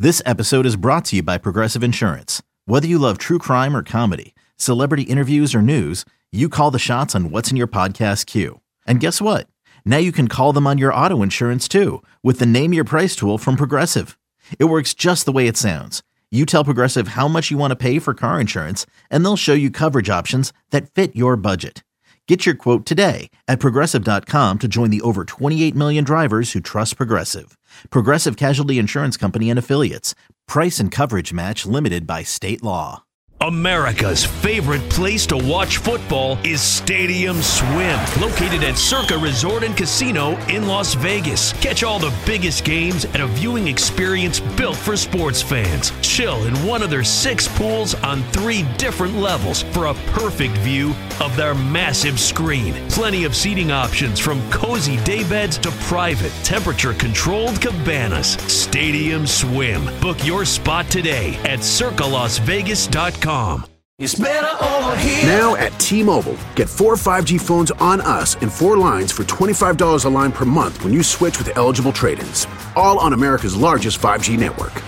This episode is brought to you by Progressive Insurance. Whether you love true crime or comedy, celebrity interviews or news, you call the shots on what's in your podcast queue. And guess what? Now you can call them on your auto insurance too with the Name Your Price tool from Progressive. It works just the way it sounds. You tell Progressive how much you want to pay for car insurance, and they'll show you coverage options that fit your budget. Get your quote today at Progressive.com to join the over 28 million drivers who trust Progressive. Progressive Casualty Insurance Company and Affiliates. Price and coverage match limited by state law. America's favorite place to watch football is Stadium Swim, located at Circa Resort and Casino in Las Vegas. Catch all the biggest games at a viewing experience built for sports fans. Chill in one of their 6 pools on 3 different levels for a perfect view of their massive screen. Plenty of seating options from cozy daybeds to private, temperature-controlled cabanas. Stadium Swim. Book your spot today at circalasvegas.com. It's better over here. Now at T-Mobile, get 4 5G phones on us and 4 lines for $25 a line per month when you switch with eligible trade-ins. All on America's largest 5G network.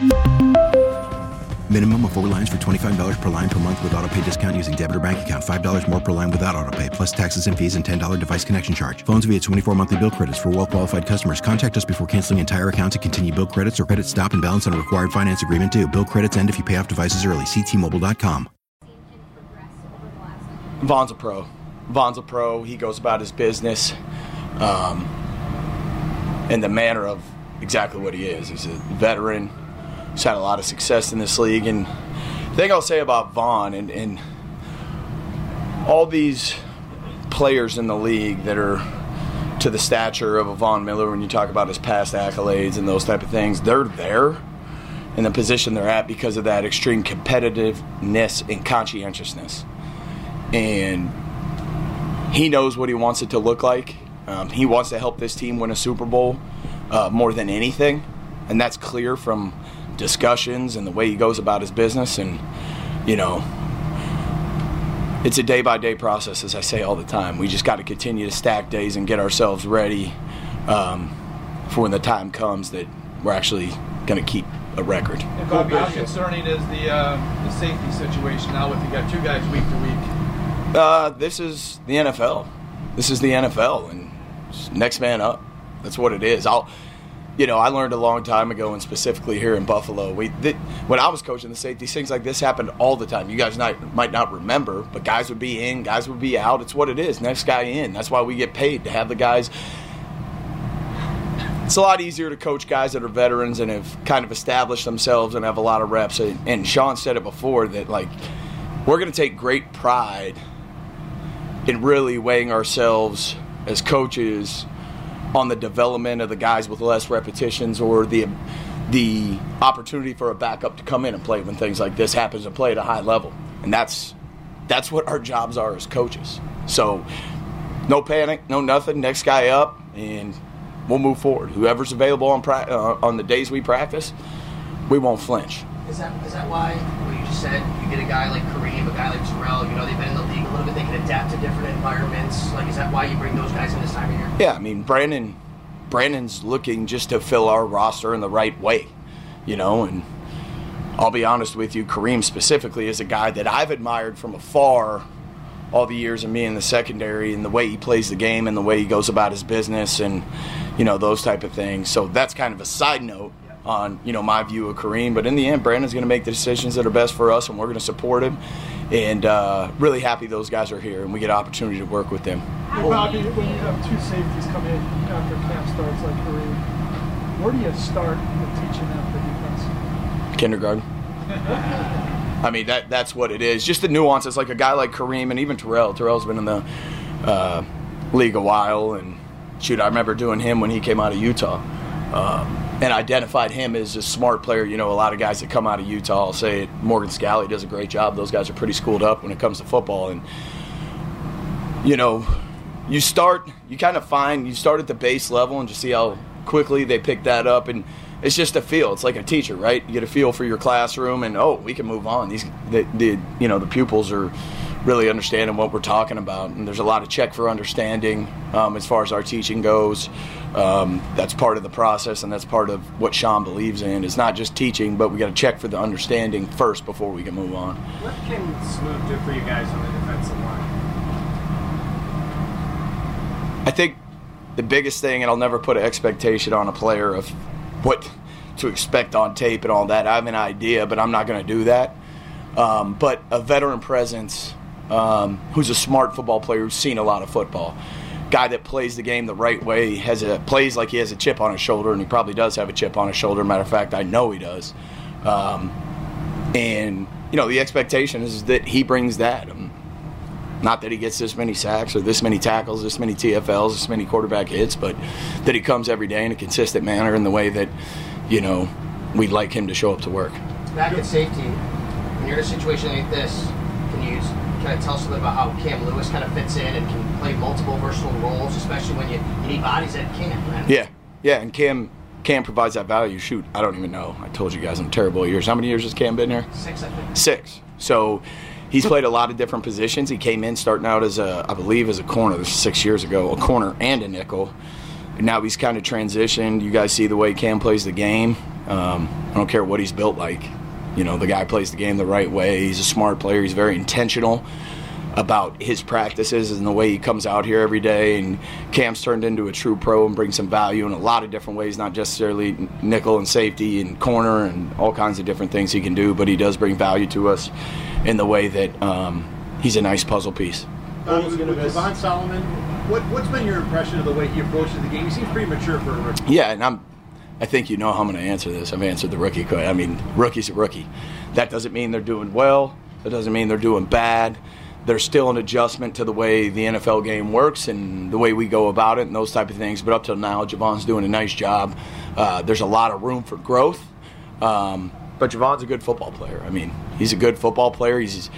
Minimum of 4 lines for $25 per line per month with autopay discount using debit or bank account. $5 more per line without autopay, plus taxes and fees and $10 device connection charge. Phones via 24 monthly bill credits for well-qualified customers. Contact us before canceling entire account to continue bill credits or credit stop and balance on a required finance agreement due. Bill credits end if you pay off devices early. See T-Mobile.com. Von's a pro. Von's a pro. He goes about his business in the manner of exactly what he is. He's a veteran. He's had a lot of success in this league. And the thing I'll say about Von and all these players in the league that are to the stature of a Von Miller, when you talk about his past accolades and those type of things, they're there in the position they're at because of that extreme competitiveness and conscientiousness. And he knows what he wants it to look like. He wants to help this team win a Super Bowl more than anything, and that's clear from discussions and the way he goes about his business. And you know, it's a day-by-day process, as I say all the time. We just got to continue to stack days and get ourselves ready for when the time comes that we're actually going to keep a record. And Bobby, how concerning is the safety situation now with you got 2 guys week to week? This is the NFL. This is the NFL, and next man up. That's what it is. I learned a long time ago, and specifically here in Buffalo, when I was coaching the safeties, things like this happened all the time. You guys might not remember, but guys would be in, guys would be out. It's what it is. Next guy in. That's why we get paid to have the guys. It's a lot easier to coach guys that are veterans and have kind of established themselves and have a lot of reps. And Sean said it before that, like, we're going to take great pride in really weighing ourselves as coaches on the development of the guys with less repetitions or the opportunity for a backup to come in and play when things like this happens and play at a high level. And that's what our jobs are as coaches. So no panic, no nothing, next guy up, and we'll move forward. Whoever's available on the days we practice, we won't flinch. Is that why, what you just said, you get a guy like Kareem, a guy like Terrell, they've been in the league a little bit, they can adapt to different environments. Like, is that why you bring those guys in this time of year? Yeah, I mean, Brandon's looking just to fill our roster in the right way, and I'll be honest with you, Kareem specifically is a guy that I've admired from afar all the years of me in the secondary and the way he plays the game and the way he goes about his business and, those type of things. So that's kind of a side note on, my view of Kareem. But in the end, Brandon's going to make the decisions that are best for us, and we're going to support him. And really happy those guys are here, and we get an opportunity to work with them. Bobby, when you have 2 safeties come in after camp starts like Kareem, where do you start with teaching them the defense? Kindergarten. I mean, that's what it is. Just the nuances, like a guy like Kareem and even Terrell. Terrell's been in the league a while, and shoot, I remember doing him when he came out of Utah. And identified him as a smart player. A lot of guys that come out of Utah, I'll say it, Morgan Scalley does a great job. Those guys are pretty schooled up when it comes to football. And, you start at the base level and just see how quickly they pick that up. And it's just a feel. It's like a teacher, right? You get a feel for your classroom and, we can move on. The pupils are really understanding what we're talking about. And there's a lot of check for understanding as far as our teaching goes. That's part of the process, and that's part of what Sean believes in. It's not just teaching, but we got to check for the understanding first before we can move on. What can Smoot do for you guys on the defensive line? I think the biggest thing, and I'll never put an expectation on a player of what to expect on tape and all that. I have an idea, but I'm not going to do that. But a veteran presence who's a smart football player who's seen a lot of football. Guy that plays the game the right way, plays like he has a chip on his shoulder, and he probably does have a chip on his shoulder. Matter of fact, I know he does. And, the expectation is that he brings that. Not that he gets this many sacks or this many tackles, this many TFLs, this many quarterback hits, but that he comes every day in a consistent manner in the way that, we'd like him to show up to work. Back at safety, when you're in a situation like this, can you kind of tell us a little bit about how Cam Lewis kind of fits in and can play multiple versatile roles, especially when you need bodies that can, right? Yeah, and Cam provides that value. Shoot, I don't even know. I told you guys I'm terrible at years. How many years has Cam been here? 6, I think. 6. So he's played a lot of different positions. He came in starting out as I believe as a corner. This was 6 years ago, a corner and a nickel. And now he's kind of transitioned. You guys see the way Cam plays the game. I don't care what he's built like. The guy plays the game the right way. He's a smart player. He's very intentional about his practices and the way he comes out here every day. And Cam's turned into a true pro and brings some value in a lot of different ways, not necessarily nickel and safety and corner and all kinds of different things he can do, but he does bring value to us in the way that he's a nice puzzle piece. With Javon Solomon, what's been your impression of the way he approaches the game? He seems pretty mature for a rookie. Yeah, and I think you know how I'm going to answer this. I've answered the rookie question. I mean, rookie's a rookie. That doesn't mean they're doing well. That doesn't mean they're doing bad. There's still an adjustment to the way the NFL game works and the way we go about it and those type of things. But up till now, Javon's doing a nice job. There's a lot of room for growth. But Javon's a good football player. I mean, he's a good football player. He's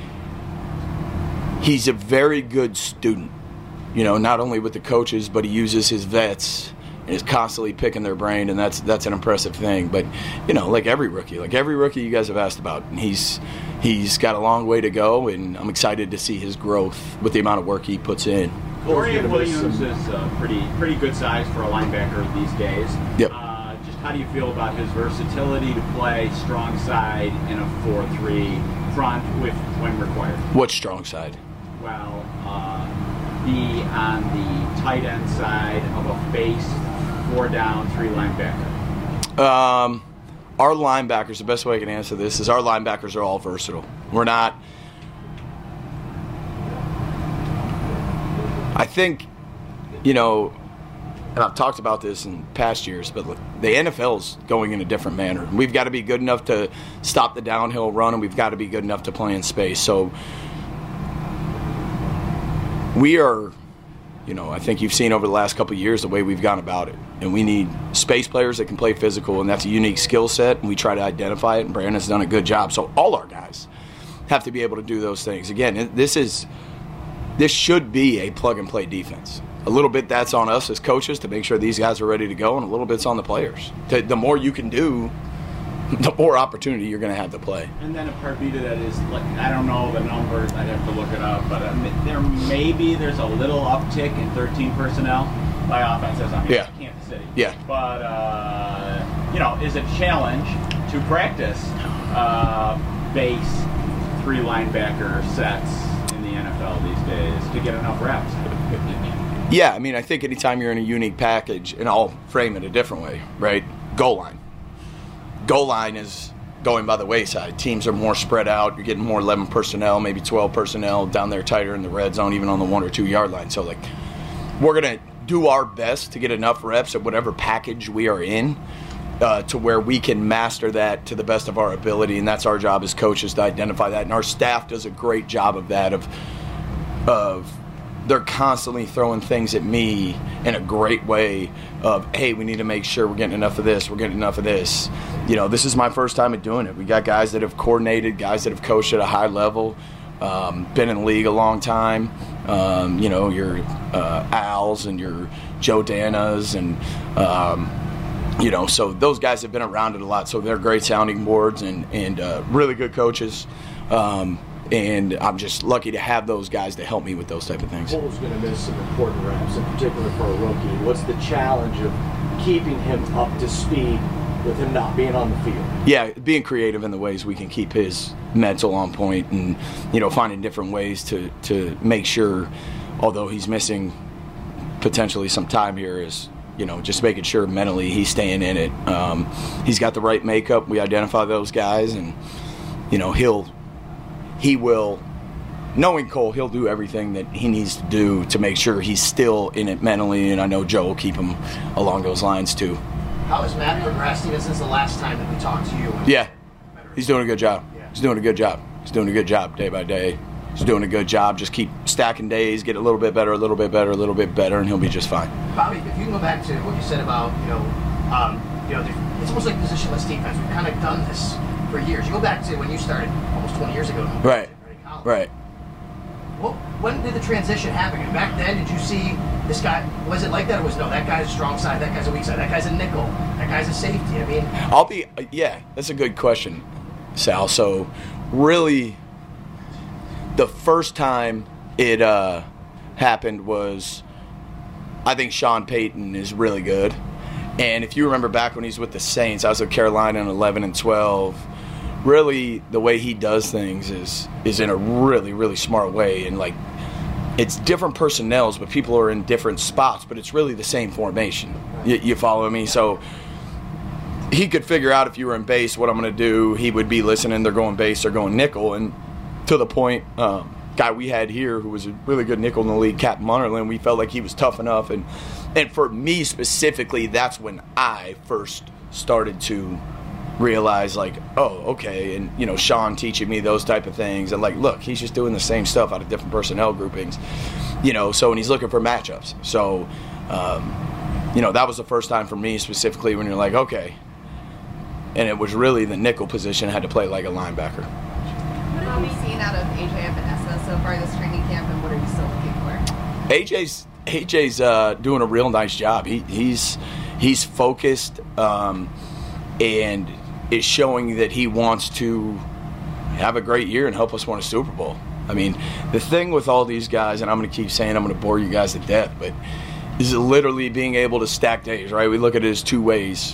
a very good student, not only with the coaches, but he uses his vets and is constantly picking their brain, and that's an impressive thing. But, like every rookie you guys have asked about, and he's got a long way to go, and I'm excited to see his growth with the amount of work he puts in. Dorian Williams is pretty good size for a linebacker these days. Yep. Just how do you feel about his versatility to play strong side in a 4-3 front when required? What's strong side? Well, be on the tight end side of a base 4-down, 3 linebacker. Our linebackers, the best way I can answer this is our linebackers are all versatile. We're not. I think, and I've talked about this in past years, but look, the NFL's going in a different manner. We've got to be good enough to stop the downhill run, and we've got to be good enough to play in space. So we are, I think you've seen over the last couple of years the way we've gone about it. And we need space players that can play physical, and that's a unique skill set, and we try to identify it, and Brandon's done a good job. So all our guys have to be able to do those things. Again, this should be a plug-and-play defense. A little bit that's on us as coaches to make sure these guys are ready to go, and a little bit's on the players. The more you can do, the more opportunity you're going to have to play. And then a part B to that is, I don't know the numbers, I'd have to look it up, but there's a little uptick in 13 personnel by offenses. Kansas City. Yeah. But, is a challenge to practice base 3 linebacker sets in the NFL these days to get enough reps. Yeah, I think anytime you're in a unique package, and I'll frame it a different way, right? Goal line. Goal line is going by the wayside. Teams are more spread out. You're getting more 11 personnel, maybe 12 personnel down there tighter in the red zone, even on the 1 or 2 yard line. So, we're going to do our best to get enough reps at whatever package we are in to where we can master that to the best of our ability, and that's our job as coaches to identify that. And our staff does a great job of that, of they're constantly throwing things at me in a great way of, hey, we need to make sure we're getting enough of this, we're getting enough of this. This is my first time at doing it. We got guys that have coordinated, guys that have coached at a high level, been in the league a long time, your Al's and your Joe Danas and, so those guys have been around it a lot, so they're great sounding boards and really good coaches. And I'm just lucky to have those guys to help me with those type of things. Cole's going to miss some important reps, in particular for a rookie. What's the challenge of keeping him up to speed with him not being on the field? Yeah, being creative in the ways we can keep his mental on point, and finding different ways to make sure, although he's missing potentially some time here, is just making sure mentally he's staying in it. He's got the right makeup. We identify those guys, and he will, knowing Cole, he'll do everything that he needs to do to make sure he's still in it mentally, and I know Joe will keep him along those lines too. How has Matt progressed even since the last time that we talked to you? Yeah, he's doing a good job. He's doing a good job. He's doing a good job day by day. He's doing a good job. Just keep stacking days, get a little bit better, a little bit better, a little bit better, and he'll be just fine. Bobby, if you can go back to what you said about, it's almost like positionless defense. We've kind of done this for years. You go back to when you started almost 20 years ago. Right. Well, when did the transition happen? And back then, did you see this guy? Was it like that, or was no? That guy's a strong side. That guy's a weak side. That guy's a nickel. That guy's a safety. I mean, yeah, that's a good question, Sal. So, really, the first time it happened was, I think Sean Payton is really good. And if you remember back when he's with the Saints, I was with Carolina in 11 and 12. Really, the way he does things is in a really, really smart way. And, it's different personnels, but people are in different spots, but it's really the same formation. You follow me? So he could figure out if you were in base what I'm going to do. He would be listening. They're going base, they're going nickel. And to the point, guy we had here who was a really good nickel in the league, Captain Munnerlyn, we felt like he was tough enough. And for me specifically, that's when I first started to realize, okay, and Sean teaching me those type of things, and look, he's just doing the same stuff out of different personnel groupings, so, and he's looking for matchups. So that was the first time for me specifically when you're okay, and it was really the nickel position had to play like a linebacker. What have you seen out of AJ and Vanessa so far this training camp, and what are you still looking for? AJ's doing a real nice job. He's focused, and is showing that he wants to have a great year and help us win a Super Bowl. I mean, the thing with all these guys, and I'm going to keep saying I'm going to bore you guys to death, but is literally being able to stack days, right? We look at it as two ways.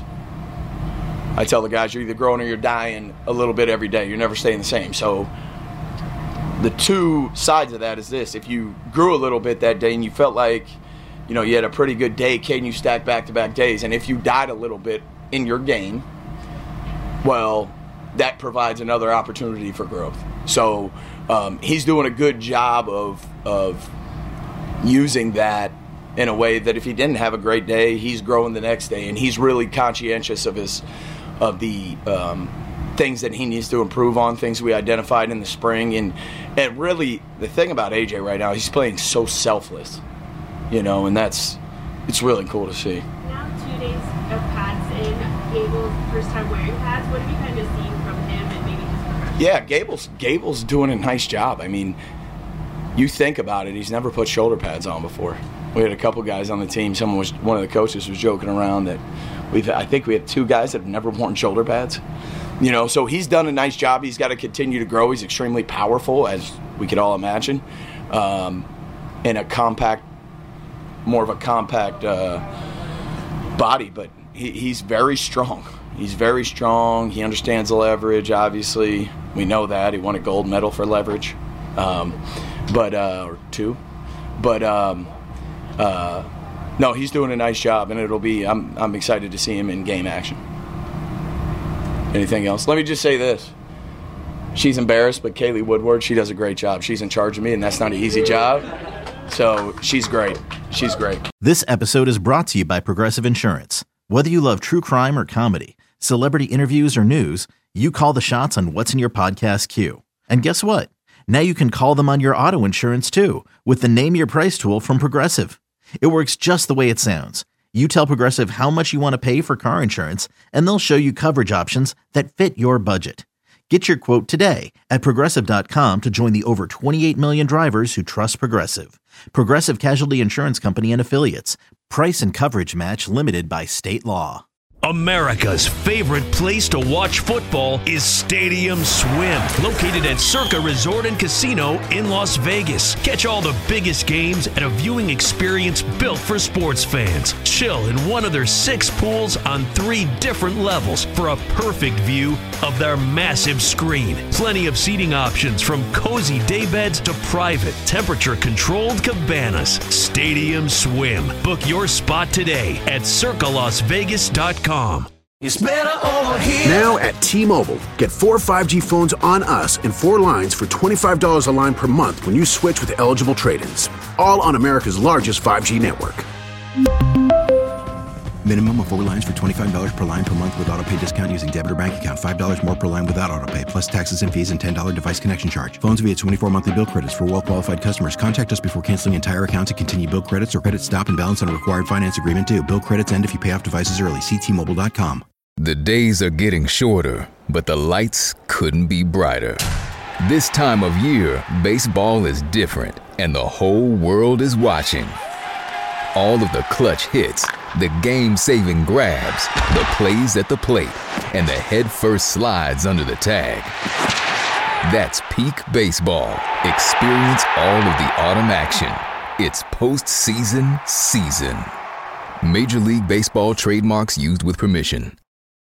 I tell the guys, you're either growing or you're dying a little bit every day. You're never staying the same. So the two sides of that is this. If you grew a little bit that day and you felt like, you had a pretty good day, can you stack back-to-back days? And if you died a little bit in your game, well, that provides another opportunity for growth. So he's doing a good job of using that in a way that if he didn't have a great day, he's growing the next day, and he's really conscientious of the things that he needs to improve on, things we identified in the spring, and really the thing about AJ right now, he's playing so selfless, and it's really cool to see. Now 2 days of pads in. Gable's first time wearing pads. What have you kind of seen from him and maybe his progression? Yeah, Gable's doing a nice job. I mean, you think about it, he's never put shoulder pads on before. We had a couple guys on the team. One of the coaches was joking around that I think we have two guys that have never worn shoulder pads. So he's done a nice job. He's got to continue to grow. He's extremely powerful, as we could all imagine, in more of a compact body, but he's very strong. He's very strong. He understands the leverage, obviously. We know that. He won a gold medal for leverage, or two. But no, he's doing a nice job, and I'm excited to see him in game action. Anything else? Let me just say this. She's embarrassed, but Kaylee Woodward, she does a great job. She's in charge of me, and that's not an easy job. So she's great. She's great. This episode is brought to you by Progressive Insurance. Whether you love true crime or comedy, celebrity interviews or news, you call the shots on what's in your podcast queue. And guess what? Now you can call them on your auto insurance too with the Name Your Price tool from Progressive. It works just the way it sounds. You tell Progressive how much you want to pay for car insurance, and they'll show you coverage options that fit your budget. Get your quote today at Progressive.com to join the over 28 million drivers who trust Progressive. Progressive Casualty Insurance Company and Affiliates. Price and coverage match limited by state law. America's favorite place to watch football is Stadium Swim, located at Circa Resort and Casino in Las Vegas. Catch all the biggest games at a viewing experience built for sports fans. Chill in one of their 6 pools on 3 different levels for a perfect view of their massive screen. Plenty of seating options from cozy daybeds to private, temperature-controlled cabanas. Stadium Swim. Book your spot today at circalasvegas.com. It's better over here. Now at T-Mobile, get 4 5G phones on us and 4 lines for $25 a line per month when you switch with eligible trade-ins. All on America's largest 5G network. Minimum of 4 lines for $25 per line per month with autopay discount using debit or bank account. $5 more per line without autopay, plus taxes and fees and $10 device connection charge. Phones via 24 monthly bill credits for well-qualified customers. Contact us before canceling entire account to continue bill credits or credit stop and balance on a required finance agreement due. Bill credits end if you pay off devices early. See T-Mobile.com. The days are getting shorter, but the lights couldn't be brighter. This time of year, baseball is different, and the whole world is watching. All of the clutch hits, the game-saving grabs, the plays at the plate, and the head-first slides under the tag. That's peak baseball. Experience all of the autumn action. It's postseason season. Major League Baseball trademarks used with permission.